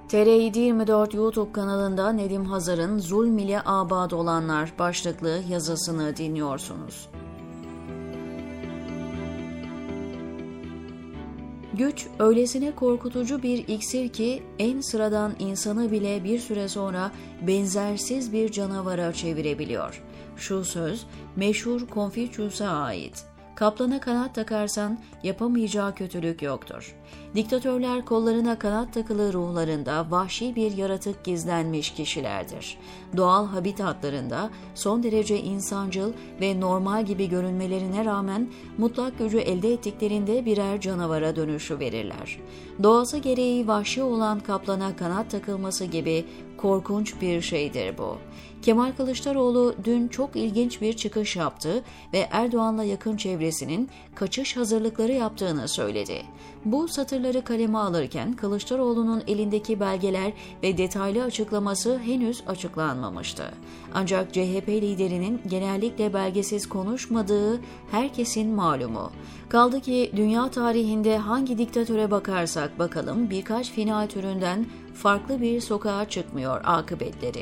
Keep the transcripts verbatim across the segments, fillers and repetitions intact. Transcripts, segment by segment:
T R yedi yirmi dört YouTube kanalında Nedim Hazar'ın "Zulm ile abad olanlar" başlıklı yazısını dinliyorsunuz. Güç öylesine korkutucu bir iksir ki en sıradan insanı bile bir süre sonra benzersiz bir canavara çevirebiliyor. Şu söz meşhur Confucius'a ait. Kaplana kanat takarsan yapamayacağı kötülük yoktur. Diktatörler kollarına kanat takılı ruhlarında vahşi bir yaratık gizlenmiş kişilerdir. Doğal habitatlarında son derece insancıl ve normal gibi görünmelerine rağmen mutlak gücü elde ettiklerinde birer canavara dönüşü verirler. Doğası gereği vahşi olan kaplana kanat takılması gibi korkunç bir şeydir bu. Kemal Kılıçdaroğlu dün çok ilginç bir çıkış yaptı ve Erdoğan'la yakın çevresinin kaçış hazırlıkları yaptığını söyledi. Bu satırları kaleme alırken Kılıçdaroğlu'nun elindeki belgeler ve detaylı açıklaması henüz açıklanmamıştı. Ancak C H P liderinin genellikle belgesiz konuşmadığı herkesin malumu. Kaldı ki dünya tarihinde hangi diktatöre bakarsak bakalım birkaç final türünden farklı bir sokağa çıkmıyor akıbetleri.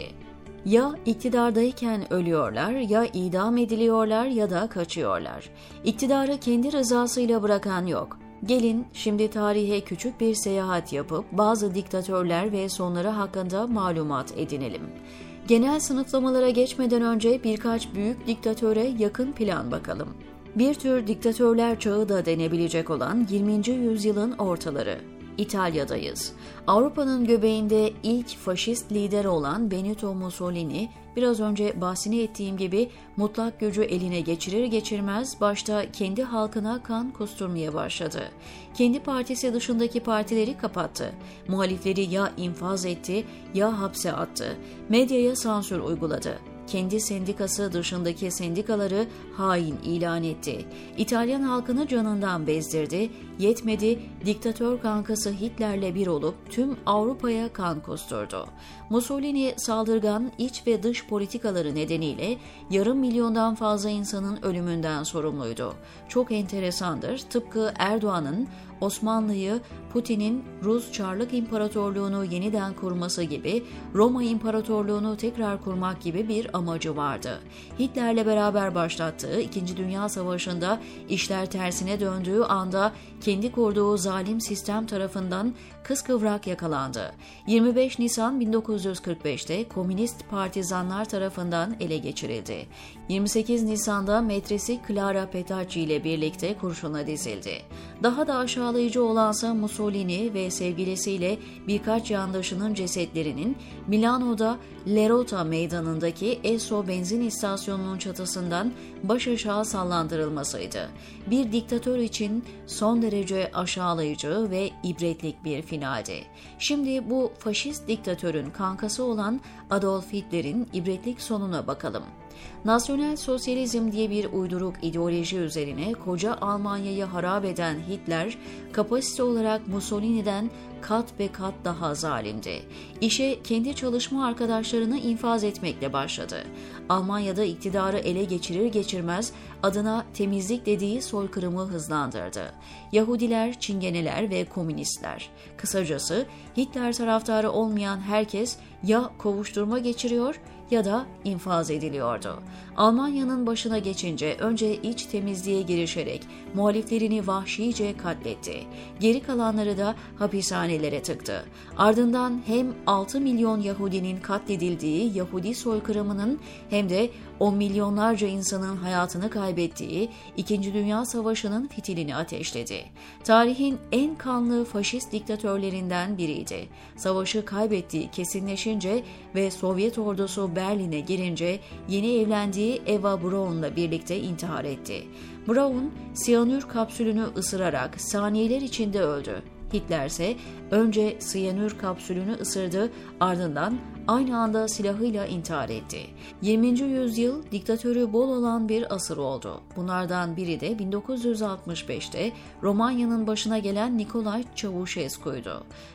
Ya iktidardayken ölüyorlar, ya idam ediliyorlar ya da kaçıyorlar. İktidarı kendi rızasıyla bırakan yok. Gelin şimdi tarihe küçük bir seyahat yapıp bazı diktatörler ve sonları hakkında malumat edinelim. Genel sınıflamalara geçmeden önce birkaç büyük diktatöre yakın plan bakalım. Bir tür diktatörler çağı da denebilecek olan yirminci yüzyılın ortaları. İtalya'dayız. Avrupa'nın göbeğinde ilk faşist lider olan Benito Mussolini, biraz önce bahsini ettiğim gibi mutlak gücü eline geçirir geçirmez başta kendi halkına kan kusturmaya başladı. Kendi partisi dışındaki partileri kapattı. Muhalifleri ya infaz etti ya hapse attı. Medyaya sansür uyguladı. Kendi sendikası dışındaki sendikaları hain ilan etti. İtalyan halkını canından bezdirdi. Yetmedi, diktatör kankası Hitler'le bir olup tüm Avrupa'ya kan kusturdu. Mussolini saldırgan iç ve dış politikaları nedeniyle yarım milyondan fazla insanın ölümünden sorumluydu. Çok enteresandır, tıpkı Erdoğan'ın Osmanlı'yı, Putin'in Rus Çarlık İmparatorluğunu yeniden kurması gibi Roma İmparatorluğunu tekrar kurmak gibi bir amacı vardı. Hitler'le beraber başlattığı İkinci Dünya Savaşı'nda işler tersine döndüğü anda kendi kurduğu zalim sistem tarafından kıskıvrak yakalandı. yirmi beş Nisan bin dokuz yüz kırk beşte Komünist partizanlar tarafından ele geçirildi. yirmi sekiz Nisan'da metresi Clara Petacci ile birlikte kurşuna dizildi. Daha da aşağılayıcı olansa Mussolini ve sevgilisiyle birkaç yandaşının cesetlerinin Milano'da Lerota meydanındaki Esso benzin istasyonunun çatısından baş aşağı sallandırılmasıydı. Bir diktatör için son derece aşağılayıcı ve ibretlik bir finaldi. Şimdi bu faşist diktatörün kankası olan Adolf Hitler'in ibretlik sonuna bakalım. Nasyonel sosyalizm diye bir uyduruk ideoloji üzerine koca Almanya'yı harap eden Hitler, kapasite olarak Mussolini'den kat be kat daha zalimdi. İşe kendi çalışma arkadaşlarını infaz etmekle başladı. Almanya'da iktidarı ele geçirir geçirmez adına temizlik dediği soykırımı hızlandırdı. Yahudiler, Çingeneler ve komünistler. Kısacası Hitler taraftarı olmayan herkes ya kovuşturma geçiriyor ya da infaz ediliyordu. Almanya'nın başına geçince önce iç temizliğe girişerek muhaliflerini vahşice katletti. Geri kalanları da hapishanelere tıktı. Ardından hem altı milyon Yahudinin katledildiği Yahudi soykırımının hem de on milyonlarca insanın hayatını kaybettiği İkinci Dünya Savaşı'nın fitilini ateşledi. Tarihin en kanlı faşist diktatörlerinden biriydi. Savaşı kaybettiği kesinleşince ve Sovyet ordusu Berlin'e girince yeni evlendiği Eva Braun'la birlikte intihar etti. Braun, siyanür kapsülünü ısırarak saniyeler içinde öldü. Hitler ise önce siyanür kapsülünü ısırdı, ardından aynı anda silahıyla intihar etti. yirminci yüzyıl diktatörü bol olan bir asır oldu. Bunlardan biri de bin dokuz yüz altmış beşte Romanya'nın başına gelen Nicolae Ceausescu'ydu.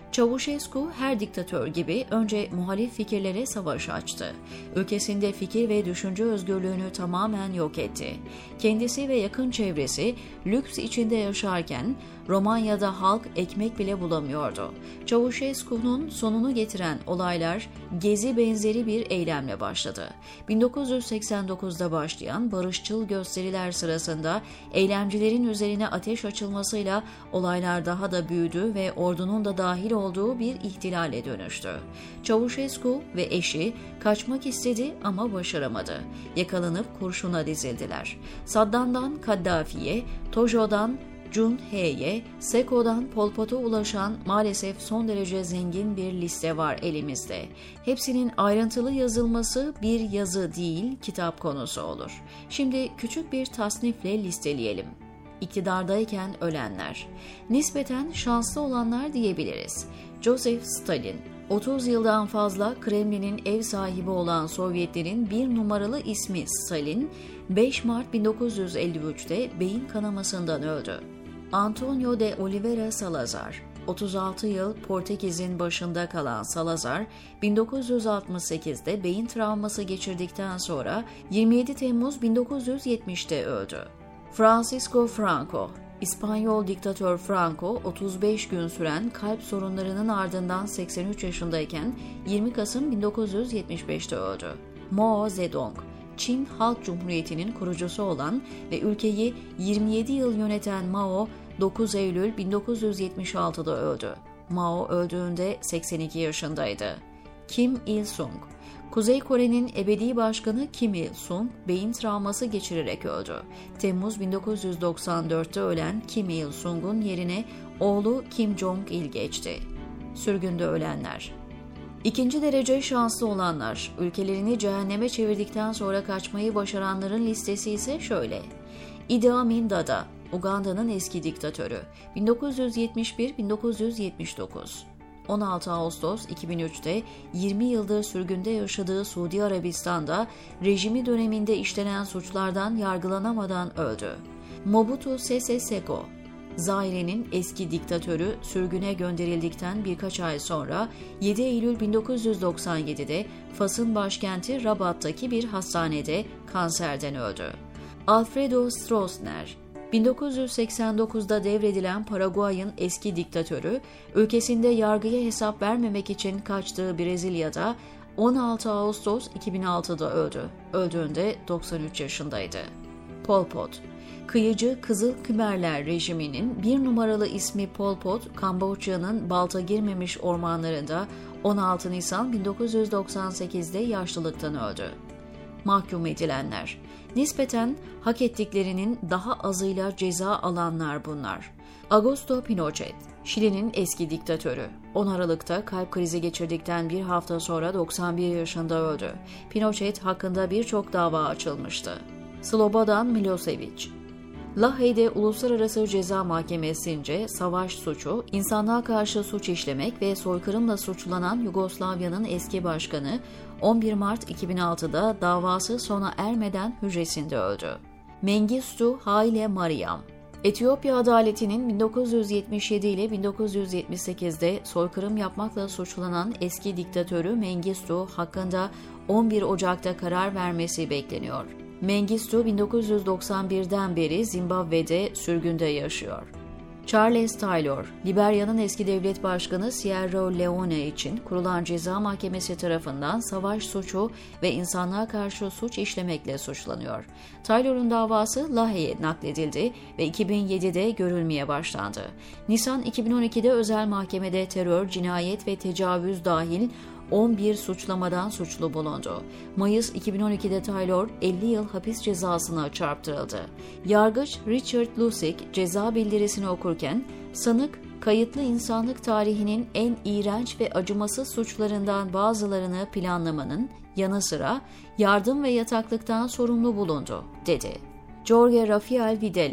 Çavuşescu her diktatör gibi önce muhalif fikirlere savaş açtı. Ülkesinde fikir ve düşünce özgürlüğünü tamamen yok etti. Kendisi ve yakın çevresi lüks içinde yaşarken Romanya'da halk ekmek bile bulamıyordu. Çavuşescu'nun sonunu getiren olaylar Gezi benzeri bir eylemle başladı. bin dokuz yüz seksen dokuzda başlayan barışçıl gösteriler sırasında eylemcilerin üzerine ateş açılmasıyla olaylar daha da büyüdü ve ordunun da dahil olduğu bir ihtilale dönüştü. Çavuşescu ve eşi kaçmak istedi ama başaramadı. Yakalanıp kurşuna dizildiler. Saddam'dan Kaddafi'ye, Tojo'dan Cun-He'ye, Seko'dan Pol Pot'a ulaşan maalesef son derece zengin bir liste var elimizde. Hepsinin ayrıntılı yazılması bir yazı değil, kitap konusu olur. Şimdi küçük bir tasnifle listeleyelim. İktidardayken ölenler. Nispeten şanslı olanlar diyebiliriz. Joseph Stalin, otuz yıldan fazla Kremlin'in ev sahibi olan Sovyetlerin bir numaralı ismi Stalin, beş Mart bin dokuz yüz elli üçte beyin kanamasından öldü. Antonio de Oliveira Salazar, otuz altı yıl Portekiz'in başında kalan Salazar, bin dokuz yüz altmış sekizde beyin travması geçirdikten sonra yirmi yedi Temmuz bin dokuz yüz yetmişte öldü. Francisco Franco, İspanyol diktatör Franco, otuz beş gün süren kalp sorunlarının ardından seksen üç yaşındayken yirmi Kasım bin dokuz yüz yetmiş beşte öldü. Mao Zedong, Çin Halk Cumhuriyeti'nin kurucusu olan ve ülkeyi yirmi yedi yıl yöneten Mao, dokuz Eylül bin dokuz yüz yetmiş altıda öldü. Mao öldüğünde seksen iki yaşındaydı. Kim Il-sung, Kuzey Kore'nin ebedi başkanı Kim Il-sung beyin travması geçirerek öldü. Temmuz bin dokuz yüz doksan dörtte ölen Kim Il-sung'un yerine oğlu Kim Jong-il geçti. Sürgünde ölenler. İkinci derece şanslı olanlar, ülkelerini cehenneme çevirdikten sonra kaçmayı başaranların listesi ise şöyle. Idi Amin Dada, Uganda'nın eski diktatörü, bin dokuz yüz yetmiş bir - bin dokuz yüz yetmiş dokuz. on altı Ağustos iki bin üçte yirmi yıldır sürgünde yaşadığı Suudi Arabistan'da rejimi döneminde işlenen suçlardan yargılanamadan öldü. Mobutu Sese Seko, Zaire'nin eski diktatörü, sürgüne gönderildikten birkaç ay sonra yedi Eylül bin dokuz yüz doksan yedide Fas'ın başkenti Rabat'taki bir hastanede kanserden öldü. Alfredo Stroessner, bin dokuz yüz seksen dokuzda devredilen Paraguay'ın eski diktatörü, ülkesinde yargıya hesap vermemek için kaçtığı Brezilya'da on altı Ağustos iki bin altıda öldü. Öldüğünde doksan üç yaşındaydı. Pol Pot, kıyıcı Kızıl Khmerler rejiminin bir numaralı ismi Pol Pot, Kamboçya'nın balta girmemiş ormanlarında on altı Nisan bin dokuz yüz doksan sekizde yaşlılıktan öldü. Mahkum edilenler. Nispeten hak ettiklerinin daha azıyla ceza alanlar bunlar. Augusto Pinochet, Şili'nin eski diktatörü. on Aralık'ta kalp krizi geçirdikten bir hafta sonra doksan bir yaşında öldü. Pinochet hakkında birçok dava açılmıştı. Slobodan Milosevic, Lahey'de Uluslararası Ceza Mahkemesi'nce savaş suçu, insanlığa karşı suç işlemek ve soykırımla suçlanan Yugoslavya'nın eski başkanı on bir Mart iki bin altıda davası sona ermeden hücresinde öldü. Mengistu Haile Mariam, Etiyopya adaletinin bin dokuz yüz yetmiş yedi ile bin dokuz yüz yetmiş sekizde soykırım yapmakla suçlanan eski diktatörü Mengistu hakkında on bir Ocak'ta karar vermesi bekleniyor. Mengistu bin dokuz yüz doksan birden beri Zimbabwe'de sürgünde yaşıyor. Charles Taylor, Liberya'nın eski devlet başkanı Sierra Leone için kurulan ceza mahkemesi tarafından savaş suçu ve insanlığa karşı suç işlemekle suçlanıyor. Taylor'un davası Lahey'e nakledildi ve iki bin yedide görülmeye başlandı. Nisan iki bin on ikide özel mahkemede terör, cinayet ve tecavüz dahil on bir suçlamadan suçlu bulundu. Mayıs iki bin on ikide Taylor elli yıl hapis cezasına çarptırıldı. Yargıç Richard Lusick ceza bildirisini okurken, sanık, kayıtlı insanlık tarihinin en iğrenç ve acımasız suçlarından bazılarını planlamanın yanı sıra yardım ve yataklıktan sorumlu bulundu, dedi. Jorge Rafael Videla,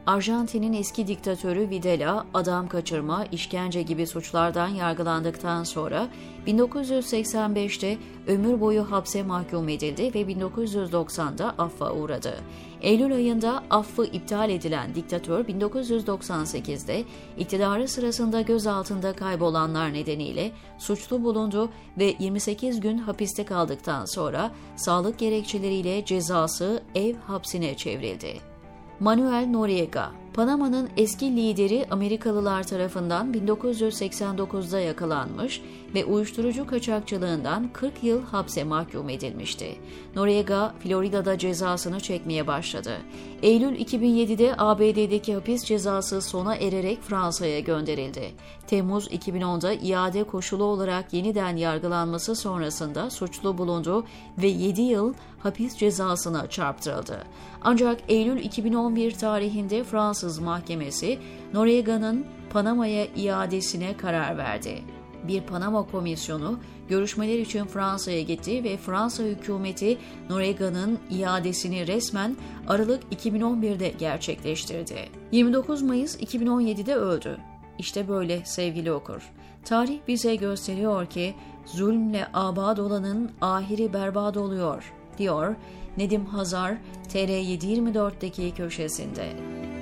Arjantin'in eski diktatörü Videla, adam kaçırma, işkence gibi suçlardan yargılandıktan sonra bin dokuz yüz seksen beşte ömür boyu hapse mahkum edildi ve bin dokuz yüz doksanda affa uğradı. Eylül ayında affı iptal edilen diktatör bin dokuz yüz doksan sekizde iktidarı sırasında gözaltında kaybolanlar nedeniyle suçlu bulundu ve yirmi sekiz gün hapiste kaldıktan sonra sağlık gerekçeleriyle cezası ev hapsine çevrildi. Manuel Noriega, Panama'nın eski lideri Amerikalılar tarafından bin dokuz yüz seksen dokuzda yakalanmış ve uyuşturucu kaçakçılığından kırk yıl hapse mahkum edilmişti. Noriega, Florida'da cezasını çekmeye başladı. Eylül iki bin yedide A B D'deki hapis cezası sona ererek Fransa'ya gönderildi. Temmuz iki bin onda iade koşulu olarak yeniden yargılanması sonrasında suçlu bulundu ve yedi yıl hapis cezasına çarptırıldı. Ancak Eylül iki bin on bir tarihinde Fransız mahkemesi Noriega'nın Panama'ya iadesine karar verdi. Bir Panama komisyonu görüşmeler için Fransa'ya gitti ve Fransa hükümeti Noriega'nın iadesini resmen Aralık iki bin on birde gerçekleştirdi. yirmi dokuz Mayıs iki bin on yedide öldü. İşte böyle sevgili okur. Tarih bize gösteriyor ki zulmle abad olanın ahiri berbat oluyor, diyor Nedim Hazar T R yedi yüz yirmi dörtteki köşesinde.